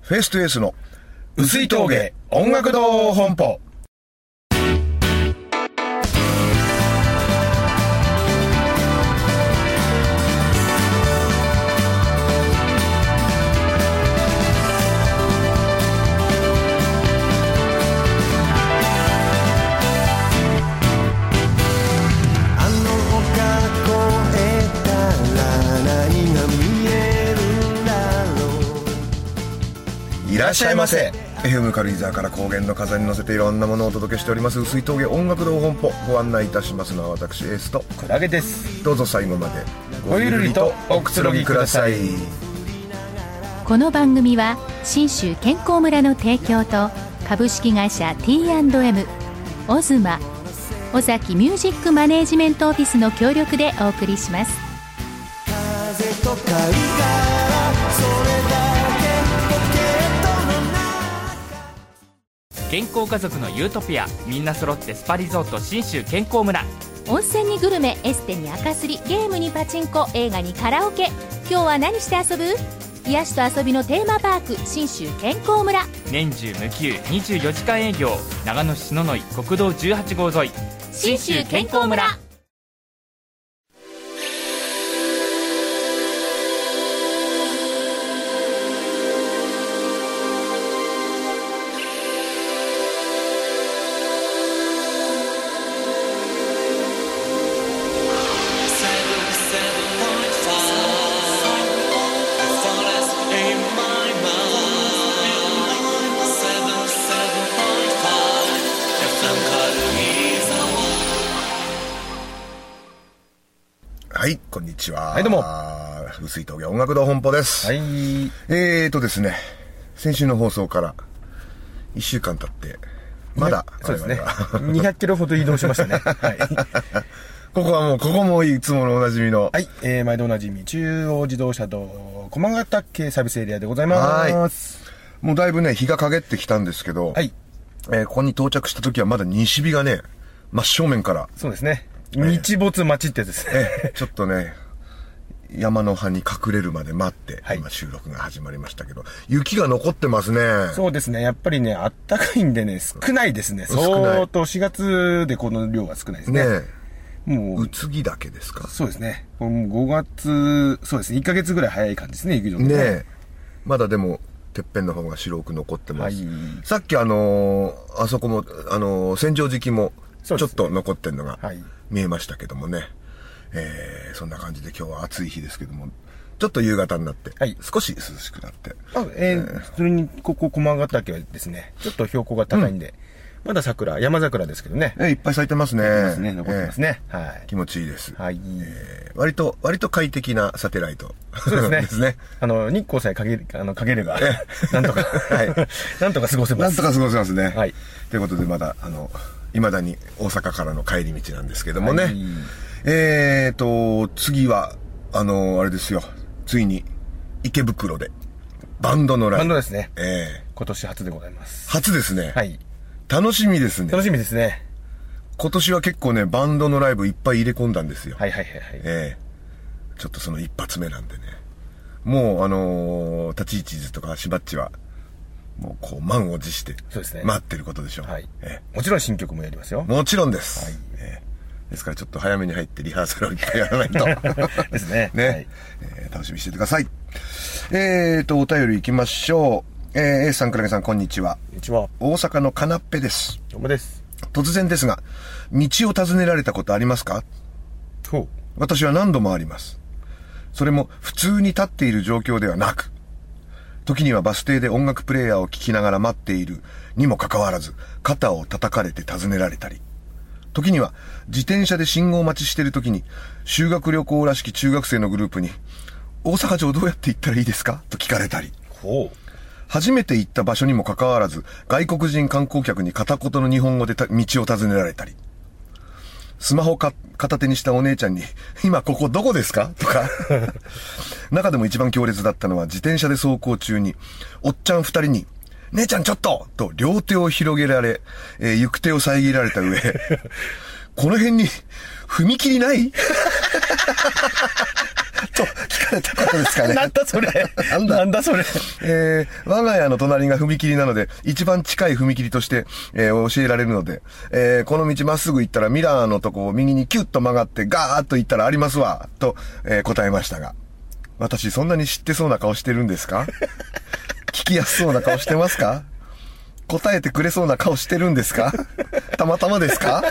フェイストゥエースの薄い峠音楽堂本舗。いらっしゃいませ。 FM 軽井沢から高原の風に乗せていろんなものをお届けしております薄い峠音楽堂本舗。ご案内いたしますのは私エースとクラゲです。 どうぞ最後までごゆるりとおくつろぎください。 この番組は信州健康村の提供と株式会社 T&M オズマ尾崎ミュージックマネージメントオフィスの協力でお送りします。 風と貝殻それだ健康家族のユートピア、みんな揃ってスパリゾート信州健康村。 温泉にグルメ、エステに赤すり、ゲームにパチンコ、映画にカラオケ。今日は何して遊ぶ？癒しと遊びのテーマパーク信州健康村。 年中無休24時間営業。長野市篠ノ井国道18号沿い信州健康村。 はい、こんにちは。 はい、どうも。 薄い峠音楽堂本舗です。 はい。 ですね、先週の放送から1週間経って、まだ、 そうですね。200キロほど移動しましたね。はい。 ここもいつものおなじみの。 はい、毎度おなじみ、中央自動車道、駒ヶ岳サービスエリアでございます。 もうだいぶね、日が陰ってきたんですけど、 はい。 ここに到着した時はまだ西日がね、真正面から。 そうですね。日没待ちってですね。 ちょっとね、山の葉に隠れるまで待って、 はい、 今収録が始まりましたけど、雪が残ってますね。 そうですね。やっぱりね、あったかいんでね、少ないですね。相当4月でこの量は少ないですね。 ねえ。もう。 宇津木岳ですか？ そうですね。もう5月、そうですね。1ヶ月ぐらい早い感じですね、雪のね。 ねえ。まだでも、てっぺんの方が白く残ってます。 はい、 さっきあそこも、千畳敷も、ちょっと残ってんのが、見えましたけどもね。そんな感じで今日は暑い日ですけども、ちょっと夕方になって、少し涼しくなって。 それに、ここ駒ヶ岳はですね、ちょっと標高が高いんで、まだ山桜ですけどね。 いっぱい咲いてますね。 残ってますね。はい。 気持ちいいです。 はい。 割と快適なサテライト。 そうですね。 ですね。 日光さえかければ、なんとか、なんとか過ごせます。 なんとか過ごせますね。 はい。 ということでまだ、未だに大阪からの帰り道なんですけどもね。次は、あれですよ。ついに、池袋で、バンドのライブ。 バンドですね。今年初でございます。 初ですね。 はい。 楽しみですね。 楽しみですね。 今年は結構ね、バンドのライブいっぱい入れ込んだんですよ。 はい。 ちょっとその一発目なんでね。もう、立ち位置図とかしばっちは、もうこう満を持して、待ってることでしょう。 はい。もちろん新曲もやりますよ。 もちろんです。 はい。 ですからちょっと早めに入ってリハーサルをいっぱいやらないと。 ですね。 ね。楽しみにしててください。お便り行きましょう。A さん、クラゲさん、こんにちは。 こんにちは。 大阪のかなっぺです。 どうもです。 突然ですが、道を尋ねられたことありますか？私は何度もあります。それも普通に立っている状況ではなく、時にはバス停で音楽プレイヤーを聴きながら待っているにもかかわらず、肩を叩かれて尋ねられたり、時には自転車で信号待ちしている時に、修学旅行らしき中学生のグループに、大阪城どうやって行ったらいいですかと聞かれたり、初めて行った場所にもかかわらず、外国人観光客に片言の日本語で道を尋ねられたり、スマホ片手にしたお姉ちゃんに、今ここどこですかとか。中でも一番強烈だったのは、自転車で走行中に、おっちゃん2人に、姉ちゃんちょっとと両手を広げられ、行く手を遮られた上、この辺に、踏切ないと聞かれたことですかね。 なんだそれ。なんだそれ。 我が家の隣が踏切なので、一番近い踏切として、教えられるので、この道まっすぐ行ったらミラーのとこを右にキュッと曲がってガーッと行ったらありますわ、と、答えましたが。私そんなに知ってそうな顔してるんですか？聞きやすそうな顔してますか？答えてくれそうな顔してるんですか？たまたまですか？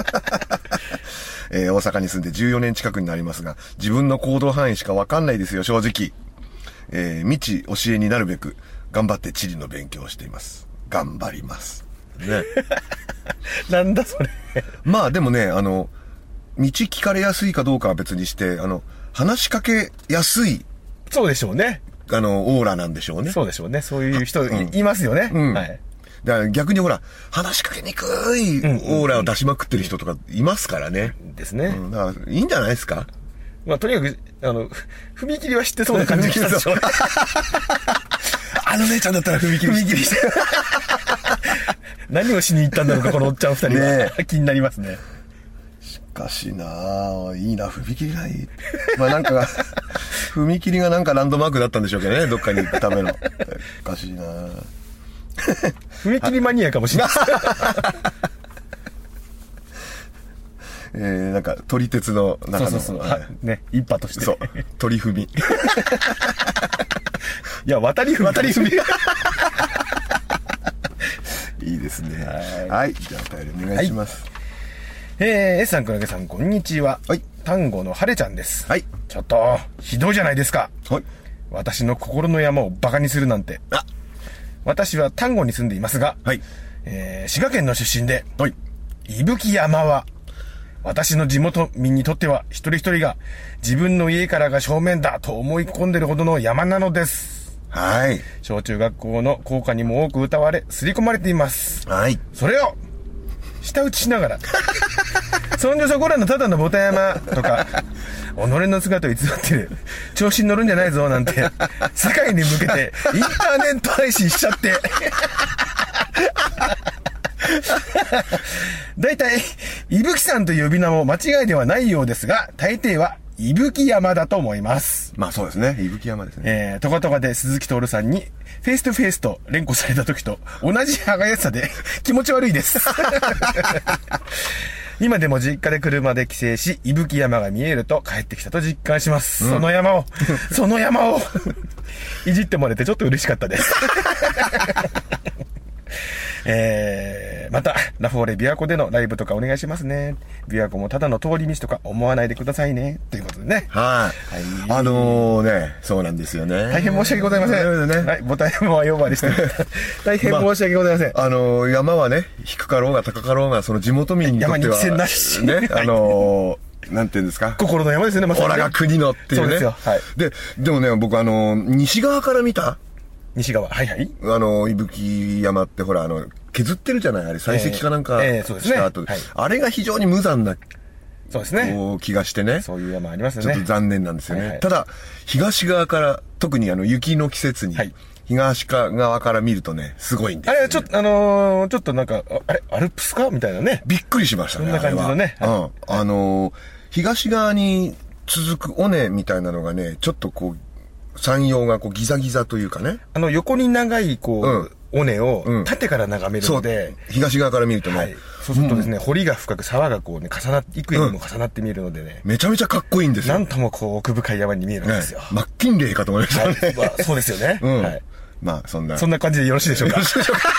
大阪に住んで14年近くになりますが、自分の行動範囲しかわかんないですよ、正直。未知教えになるべく、頑張って地理の勉強をしています。頑張ります。ね。 なんだそれ。 まあでもね、道聞かれやすいかどうかは別にして、話しかけやすい。 そうでしょうね。 オーラなんでしょうね。 そうでしょうね。そういう人いますよね。はい。 だから逆にほら、話しかけにくいオーラを出しまくってる人とかいますからね。 ですね。 だからいいんじゃないですか？ まあとにかく、踏切は知ってそうな感じがしたでしょうね。 あの姉ちゃんだったら踏切して。 何をしに行ったんだろうか、このおっちゃん二人は。気になりますね。 しかしなぁ、いいな、踏切がいい。まあなんか、踏切がなんかランドマークだったんでしょうけどね、どっかに行くための。おかしいなぁ。 踏切マニアかもしれない。 なんか、撮り鉄の中の。 そうね、一派として。 そう。撮り踏み。 いや、渡り踏み。 いいですね。はい。じゃあ、お便りお願いします。 S さん、くらげさん、こんにちは。 はい。 丹後の晴れちゃんです。 はい。 ちょっと、ひどいじゃないですか。 はい。 私の心の山をバカにするなんて。私は丹後に住んでいますが、 はい。 滋賀県の出身で、 はい。 伊吹山は、私の地元民にとっては、一人一人が自分の家からが正面だと思い込んでるほどの山なのです。 はい。 小中学校の校歌にも多く歌われ、刷り込まれています。 はい。 それを、舌打ちしながら、そんじょそこらのただのボタ山とか、己の姿を偽ってる、調子に乗るんじゃないぞなんて、世界に向けてインターネット配信しちゃって、だいたい、伊吹さんという呼び名も間違いではないようですが、大抵は伊吹山だと思います。 まあそうですね。伊吹山ですね。 トカトカで鈴木徹さんに、フェイストゥフェイスと連呼された時と同じ歯がやさで気持ち悪いです。今でも実家で車で帰省し、伊吹山が見えると帰ってきたと実感します。その山をいじってもらえてちょっと嬉しかったです。また、ラフォーレ琵琶湖でのライブとかお願いしますね。琵琶湖もただの通り道とか思わないでくださいね。ということでね。 はい。そうなんですよね。 大変申し訳ございません。はい、ボタン山は4番でした。大変申し訳ございません。 山はね、低かろうが高かろうが、その地元民にとっては。 山に寄せなし。 ね、なんていうんですか。 心の山ですね、まさに。 オラが国のっていうね。そうですよ。はい。 でもね、僕西側から見た西側。はいはい。 伊吹山ってほら、削ってるじゃないあれ、採石かなんかした後で。あれが非常に無残な、 そうですね。 気がしてね。 そういう山ありますよね。 ちょっと残念なんですよね。ただ、東側から、特に雪の季節に、東側から見るとね、すごいんですよ、ね。 あれ、ちょっとなんか、アルプスかみたいなね。 びっくりしましたね。 そんな感じのね。 東側に続く尾根みたいなのがね、ちょっと山陽がギザギザというかね。 横に長い、尾根を縦から眺めるので、 東側から見るとね、 そうするとですね、堀が深く沢が重なって、幾重にも重なって見えるのでね、 めちゃめちゃかっこいいんですよ。 なんとも奥深い山に見えるんですよ。 マッキンレーかと思いましたね。 そうですよね。はい。 まあそんな感じでよろしいでしょうか。よろしいでしょうか。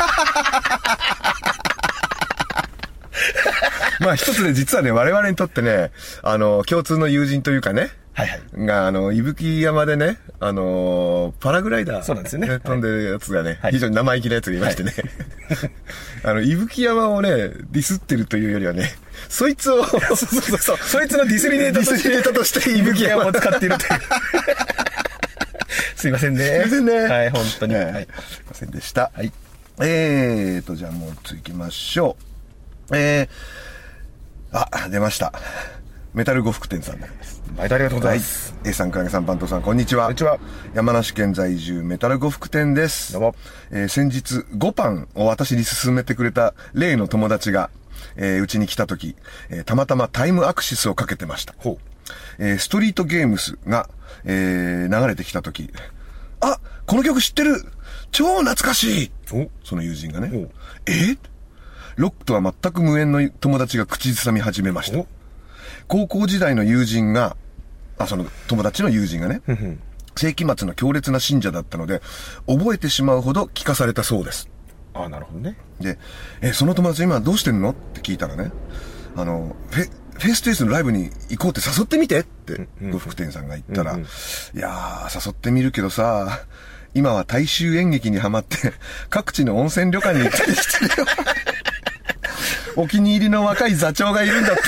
まあ一つで実はね、我々にとってね、共通の友人というかね、が、伊吹山でね、パラグライダー。 そうなんですよね。 飛んでるやつがね、非常に生意気なやつがいましてね。伊吹山をね、ディスってるというよりはね、そいつを、 そいつのディスリネーターとして伊吹山を使っているという。すいませんね。 すいませんね。 はい、本当に。 すいませんでした。 はい。 じゃあもう次行きましょう。出ました。メタル呉服店さんです。 ありがとうございます。 A さん、影さん、番頭さん、こんにちは。 こんにちは。 山梨県在住、メタル呉服店です。 どうも。 先日、5パンを私に勧めてくれた例の友達が、うちに来た時、たまたまタイムアクシスをかけてました。 ストリートゲームスが、流れてきたとき、あ、この曲知ってる、超懐かしい、その友人がね、ロックとは全く無縁の友達が口ずさみ始めました。高校時代の友人が、その友達の友人がね、世紀末の強烈な信者だったので、覚えてしまうほど聞かされたそうです。 なるほどね。 で、その友達今どうしてんのって聞いたらね、フェイストゥエースのライブに行こうって誘ってみてって、呉服店さんが言ったら、いやー、誘ってみるけどさ、今は大衆演劇にハマって、各地の温泉旅館に行ったりしてるよ。お気に入りの若い座長がいるんだって。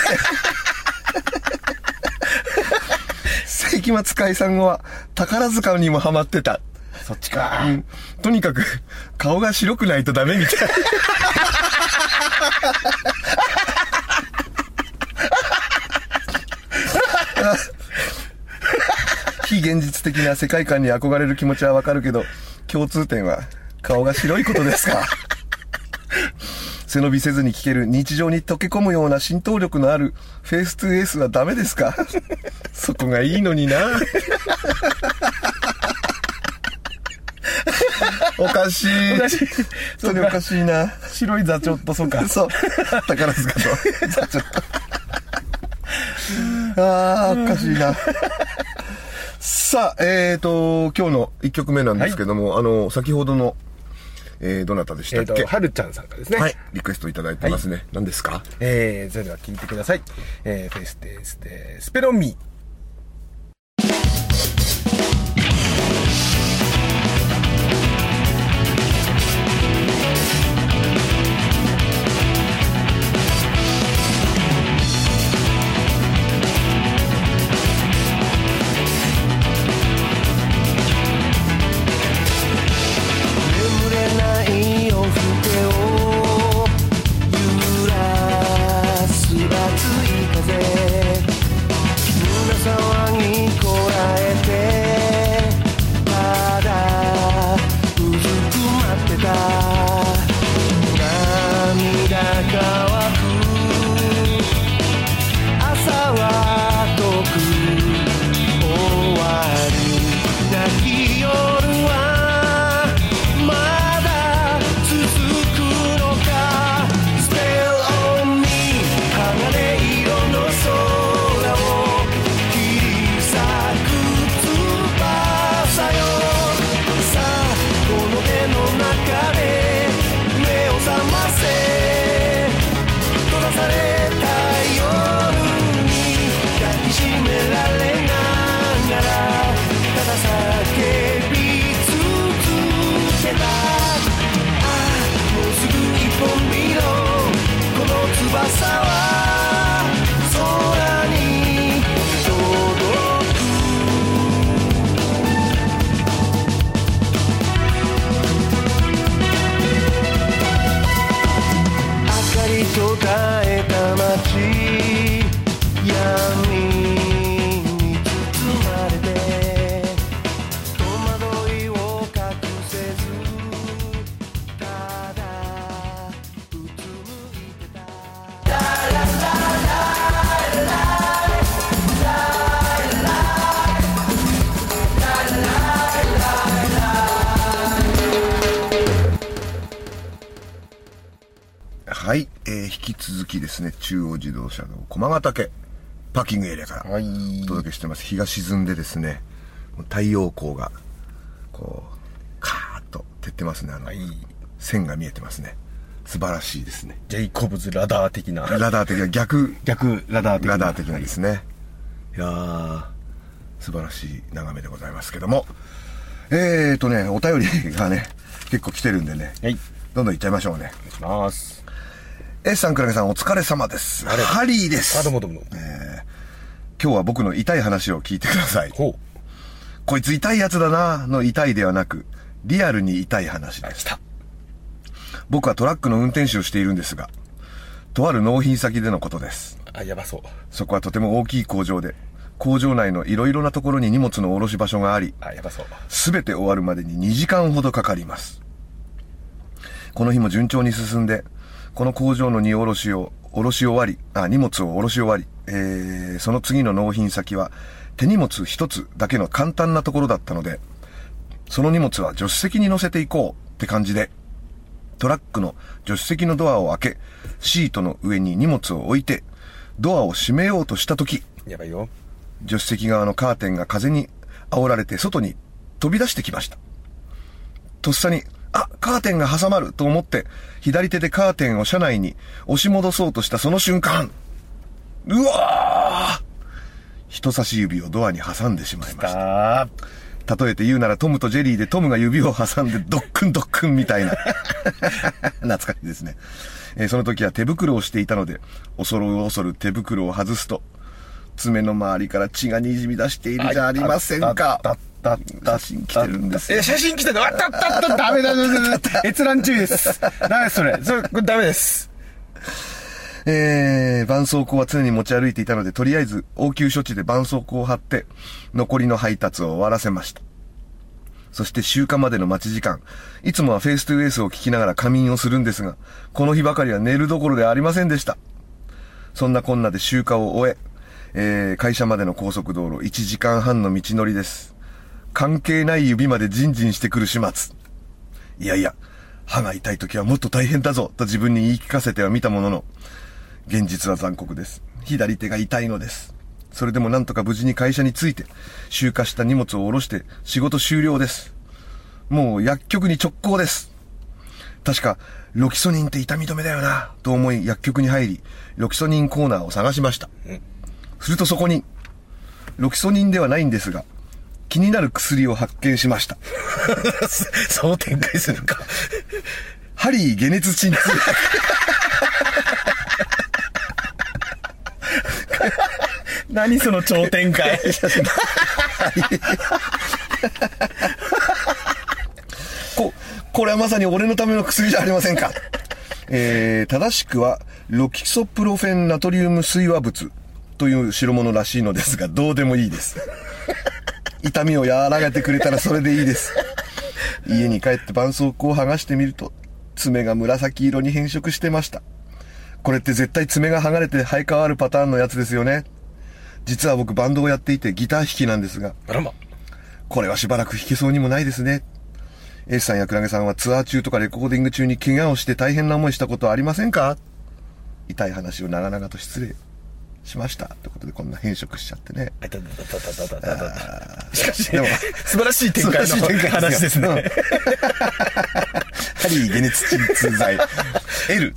世紀末解散後は宝塚にもハマってた。 そっちか。 とにかく顔が白くないとダメみたい。非現実的な世界観に憧れる気持ちはわかるけど、共通点は顔が白いことですか。背伸びせずに聴ける日常に溶け込むような浸透力のあるフェイストゥエースはダメですか。そこがいいのにな。おかしい。 おかしい。 本当におかしいな。 白い座長とそうか。 そう。宝塚と座長。おかしいな。さあ、今日の1曲目なんですけども、先ほどの、どなたでしたっけ？ はるちゃんさんからですね。 はい。リクエストいただいてますね。何ですか？ それでは聞いてください。フェイステースで、スペロンミー。 はい、引き続きですね、中央自動車道駒ヶ岳パーキングエリアからお届けしてます。日が沈んでですね、太陽光がこうカーッと照ってますね。線が見えてますね。素晴らしいですね。 ジェイコブズラダー的な。 ラダー的な逆ラダー的な。 ラダー的なですね。いやー、素晴らしい眺めでございますけども。お便りがね、結構来てるんでね。 はい。 どんどんいっちゃいましょうね。 お願いします。 S さん、クラゲさん、お疲れ様です。ハリーです。 どうもどうも。 今日は僕の痛い話を聞いてください。こいつ痛いやつだなの痛いではなく、リアルに痛い話でした。僕はトラックの運転手をしているんですが、とある納品先でのことです。 やばそう。 そこはとても大きい工場で、工場内のいろいろなところに荷物の卸し場所があり、 やばそう。 すべて終わるまでに2時間ほどかかります。この日も順調に進んで、この工場の荷物を下ろし終わり、 その次の納品先は手荷物一つだけの簡単なところだったので、その荷物は助手席に乗せていこうって感じで、トラックの助手席のドアを開け、シートの上に荷物を置いて、ドアを閉めようとしたとき、 やばいよ。 助手席側のカーテンが風に煽られて外に飛び出してきました。とっさに、カーテンが挟まると思って、左手でカーテンを車内に押し戻そうとしたその瞬間、うわー！人差し指をドアに挟んでしまいました。例えて言うならトムとジェリーでトムが指を挟んでドックンドックンみたいな。懐かしいですね。その時は手袋をしていたので、恐る恐る手袋を外すと、爪の周りから血が滲み出しているじゃありませんか。写真来てるんですよ。 写真来てるの。ダメだ。閲覧注意です。ダメそれダメです。 絆創膏は常に持ち歩いていたので、とりあえず応急処置で絆創膏を貼って、残りの配達を終わらせました。そして集荷までの待ち時間、いつもはフェイストゥエースを聞きながら仮眠をするんですが、この日ばかりは寝るどころではありませんでした。そんなこんなで集荷を終え、会社までの高速道路1時間半の道のりです。関係ない指までジンジンしてくる始末。いや、歯が痛い時はもっと大変だぞと自分に言い聞かせてはみたものの、現実は残酷です。左手が痛いのです。それでもなんとか無事に会社に着いて、集荷した荷物を下ろして仕事終了です。もう薬局に直行です。確か、ロキソニンって痛み止めだよな、と思い薬局に入り、ロキソニンコーナーを探しました。するとそこに、ロキソニンではないんですが、気になる薬を発見しました。 そう展開するか。 ハリー解熱鎮痛薬。 何その超展開。 これはまさに俺のための薬じゃありませんか。正しくはロキソプロフェンナトリウム水和物という代物らしいのですが、どうでもいいです。痛みを和らげてくれたらそれでいいです。家に帰って絆創膏を剥がしてみると、爪が紫色に変色してました。これって絶対爪が剥がれて生え変わるパターンのやつですよね。実は僕バンドをやっていてギター弾きなんですが、これはしばらく弾けそうにもないですね。エースさんやクラゲさんはツアー中とかレコーディング中に怪我をして大変な思いしたことはありませんか？痛い話を長々と失礼しました。ということでこんな変色しちゃってね。 しかし、でも素晴らしい展開の話ですね。 ハリー解熱鎮痛剤 L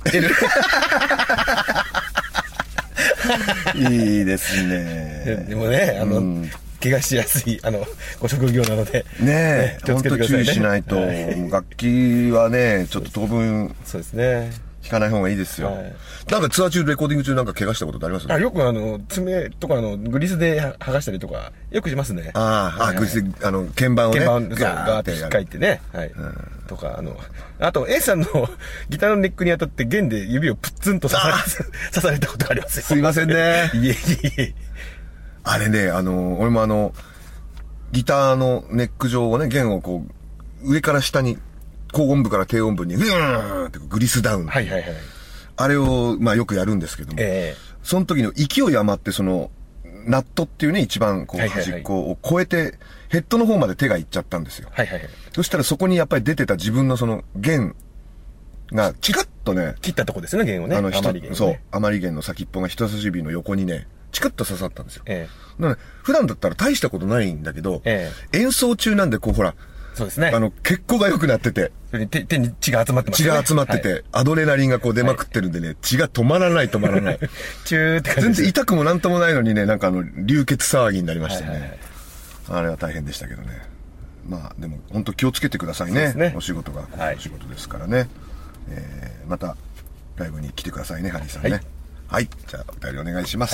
いいですね。 でもね、怪我しやすいご職業なのでね、気をつけてくださいね。注意しないと、楽器はねちょっと当分そうですね、 弾かない方がいいですよ。なんかツアー中レコーディング中なんか怪我したことってあります？ よく爪とかグリスで剥がしたりとかよくしますね。 グリスで鍵盤をねガーって引っかいてね、とかあと A さんのギターのネックに当たって弦で指をプッツンと刺されたことがありますよ。 すいませんね。 いえ。 あれね、俺もギターのネック上をね、弦をこう、上から下に、高音部から低音部に、グーンってグリスダウン。あれを、よくやるんですけども、その時の勢い余って、ナットっていうね、一番こう、端っこを超えて、ヘッドの方まで手がいっちゃったんですよ。そしたらそこにやっぱり出てた自分の弦が、チカッとね、 切ったとこですね、弦をね。余り弦。 そう、余り弦の先っぽが人差し指の横にね、チクッと刺さったんですよ。なので普段だったら大したことないんだけど、演奏中なんでこうほら、 そうですね。 血行が良くなってて、 手に血が集まってますね。 血が集まってて、アドレナリンがこう出まくってるんでね、血が止まらない。 チューって感じ。 全然痛くもなんともないのにね、なんか流血騒ぎになりましたね。あれは大変でしたけどね。でも本当気をつけてくださいね。お仕事がお仕事ですからね。またライブに来てくださいね、ハリーさんね。はい。じゃあ、お便りお願いします。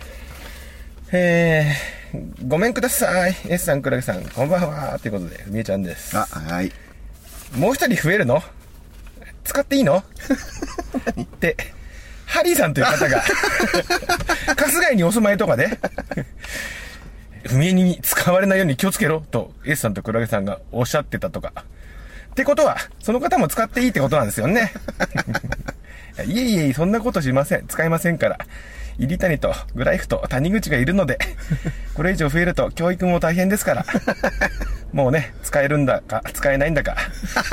ごめんください。S さん、クラゲさん、こんばんは。ということで、みえちゃんです。 はい。 もう一人増えるの？使っていいの？って、ハリーさんという方が、春日井にお住まいとかで、不明に使われないように気をつけろと、S さんとクラゲさんがおっしゃってたとか。ってことは、その方も使っていいってことなんですよね。いえ、そんなことしません。使いませんから。 入谷とグライフと谷口がいるので、これ以上増えると教育も大変ですから、もうね、使えるんだか使えないんだか、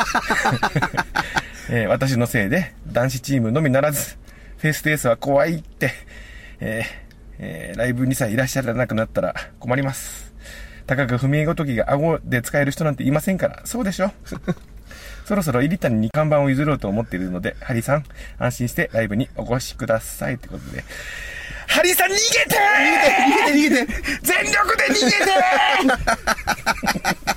私のせいで男子チームのみならずフェイストゥエースは怖いって、ライブにさえいらっしゃらなくなったら困ります。高く踏みごときが顎で使える人なんていませんから。そうでしょ。そろそろ入谷に看板を譲ろうと思っているので、ハリーさん安心してライブにお越しくださいということで、ハリーさん逃げて全力で逃げて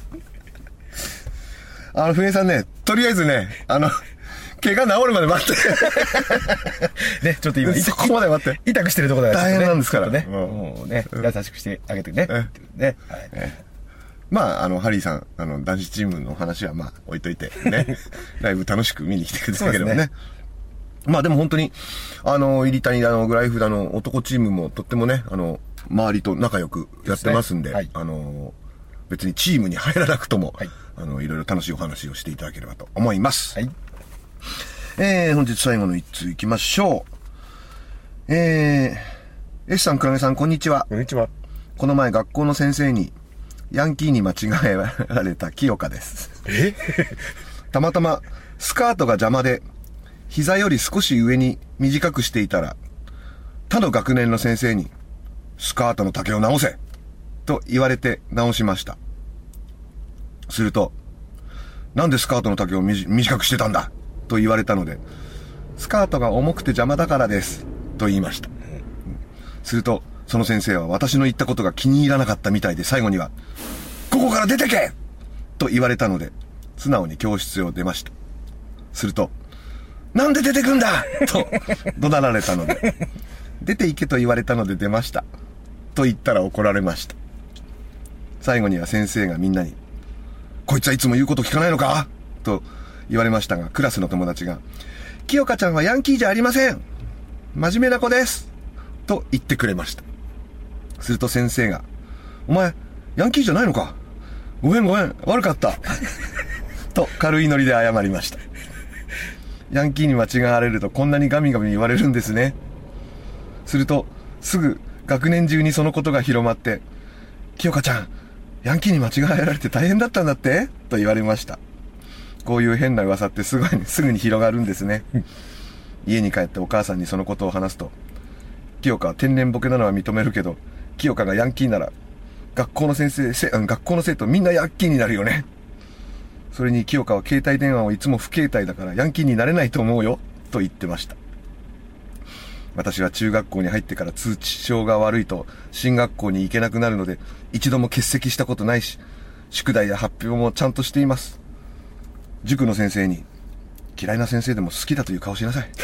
船井さんね、とりあえずね、怪我治るまで待ってね、ちょっと今そこまで待って痛くしてるところだから、 大変なんですからね、もうね、優しくしてあげてね、ね、はい。 まあ、ハリーさん、男子チームの話はまあ、置いといて、ね。ライブ楽しく見に来てくださいければね。まあでも本当に、入谷だの、グライフだの、男チームもとってもね、周りと仲良くやってますんで、はい、別にチームに入らなくとも、はい、いろいろ楽しいお話をしていただければと思います。はい。本日最後の一通行きましょう。S さん、クラゲさん、こんにちは。 こんにちは。 この前学校の先生に、ヤンキーに間違えられた清香です。たまたまスカートが邪魔で膝より少し上に短くしていたら、他の学年の先生にスカートの丈を直せと言われて直しました。すると、なんでスカートの丈を短くしてたんだと言われたので、スカートが重くて邪魔だからですと言いました。するとその先生は私の言ったことが気に入らなかったみたいで、最後には、ここから出てけと言われたので、素直に教室を出ました。すると、なんで出てくんだと怒鳴られたので、出て行けと言われたので出ました。と言ったら怒られました。最後には先生がみんなに、こいつはいつも言うこと聞かないのかと言われましたが、クラスの友達が、清香ちゃんはヤンキーじゃありません。真面目な子です。と言ってくれました。すると先生が、お前、ヤンキーじゃないのか？ごめん、悪かった。と軽いノリで謝りました。ヤンキーに間違われるとこんなにガミガミ言われるんですね。すると、すぐ学年中にそのことが広まって、清香ちゃん、ヤンキーに間違えられて大変だったんだってと言われました。こういう変な噂ってすぐに広がるんですね。家に帰ってお母さんにそのことを話すと、清香は天然ボケなのは認めるけど、清香がヤンキーなら、学校の生徒みんなヤンキーになるよね。それに清香は携帯電話をいつも不携帯だからヤンキーになれないと思うよ、と言ってました。私は中学校に入ってから通知症が悪いと進学校に行けなくなるので、一度も欠席したことないし、宿題や発表もちゃんとしています。塾の先生に、嫌いな先生でも好きだという顔しなさい。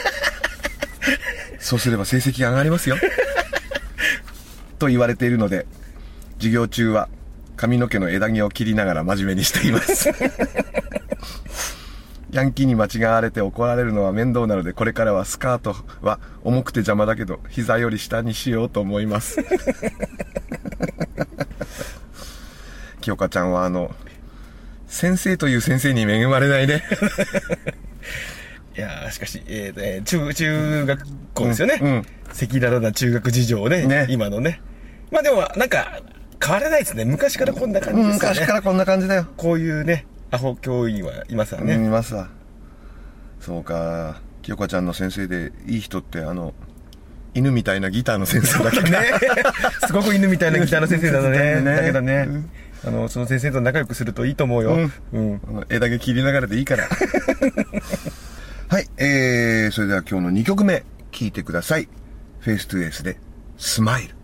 そうすれば成績が上がりますよ。と言われているので、授業中は髪の毛の枝毛を切りながら真面目にしています。ヤンキーに間違われて怒られるのは面倒なので、これからはスカートは重くて邪魔だけど膝より下にしようと思います。清香ちゃんは先生という先生に恵まれないね。 いやしかし、中学校ですよね。赤裸々な中学事情をね、今のね。まあでも、なんか、変わらないですね。昔からこんな感じですかね。 昔からこんな感じだよ。 こういうね、アホ教員はいますわね。 いますわ。そうか。清香ちゃんの先生でいい人って、犬みたいなギターの先生だけどね。 すごく犬みたいなギターの先生だね。だけどね。その先生と仲良くするといいと思うよ。 枝毛切りながらでいいから。はい、それでは今日の2曲目聴いてください。フェイストゥエースでスマイル。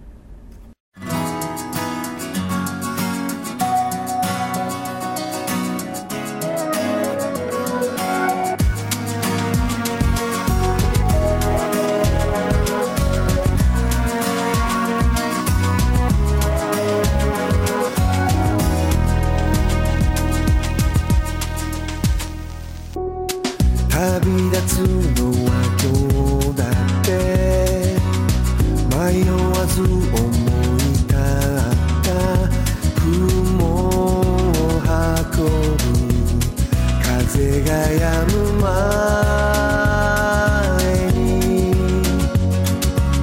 旅立つのは今日だって迷わず思い立った雲を運ぶ風が止む前に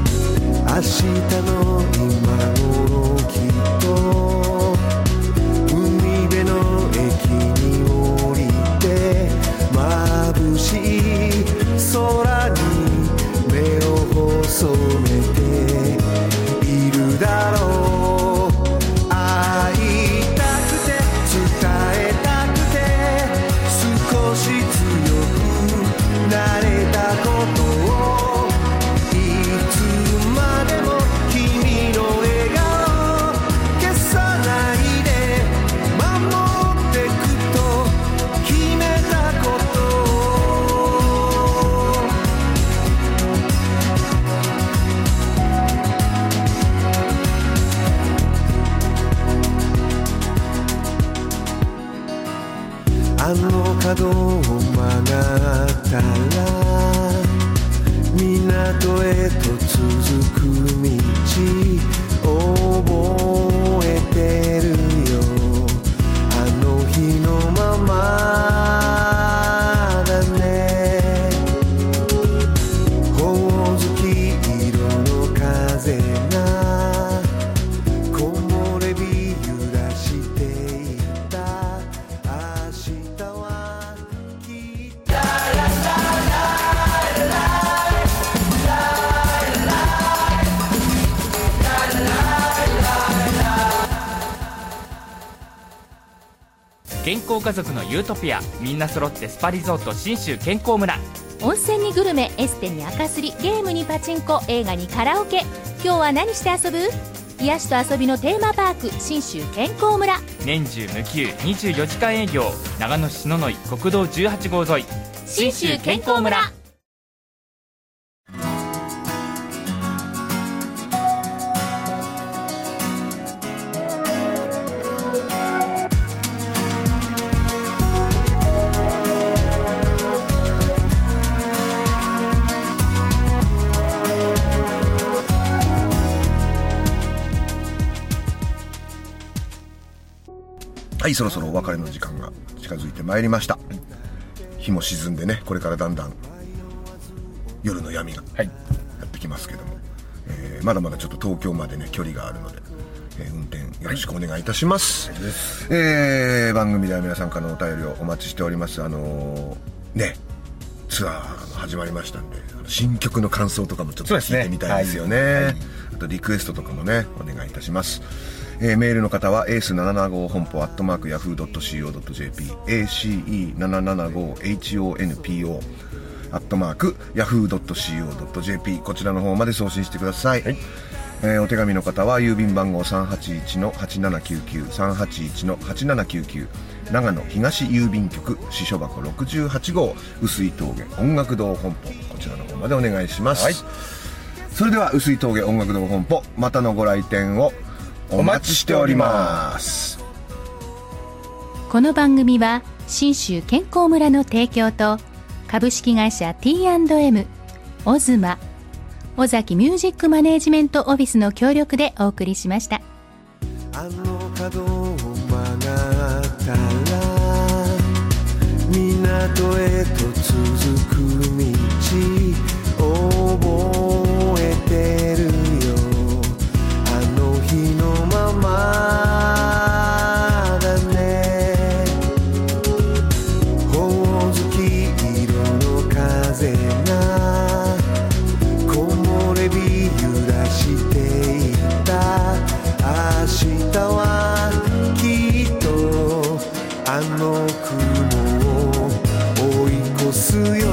あの角を曲がったら港へと続く道覚えてるよ、あの日のままだね。ほおずき色の風が木漏れ日揺らしていた。明日はきっと健康家族のユートピア、みんな揃ってスパリゾート信州健康村。 温泉にグルメ、エステに赤すり、ゲームにパチンコ、映画にカラオケ。今日は何して遊ぶ？癒しと遊びのテーマパーク、信州健康村。 年中無休24時間営業、長野市野々井国道18号沿い、 信州健康村。 はい、そろそろお別れの時間が近づいてまいりました。日も沈んでね、これからだんだん夜の闇がやってきますけども、まだまだちょっと東京までね距離があるので、運転よろしくお願いいたします。番組では皆さんからのお便りをお待ちしております。ね、ツアーが始まりましたんで、新曲の感想とかもちょっと聞いてみたいですよね。あとリクエストとかもねお願いいたします。メールの方は ace775 本舗@yahoo.co.jp ace775honpo @yahoo.co.jp こちらの方まで送信してください。お手紙の方は郵便番号 381-8799 381-8799 長野東郵便局支所箱68号碓井峠音楽堂本舗、こちらの方までお願いします。それでは碓井峠音楽堂本舗、またのご来店をお待ちしております。 この番組は信州健康村の提供と株式会社 T&M、 オズマ、尾崎ミュージックマネージメントオフィスの協力でお送りしました。 あの角を曲がったら港へと続く道覚えてるよ、あの日のままだね。ほおずき色の風が木漏れ日揺らしていた。明日はきっとあの雲を追い越すよ。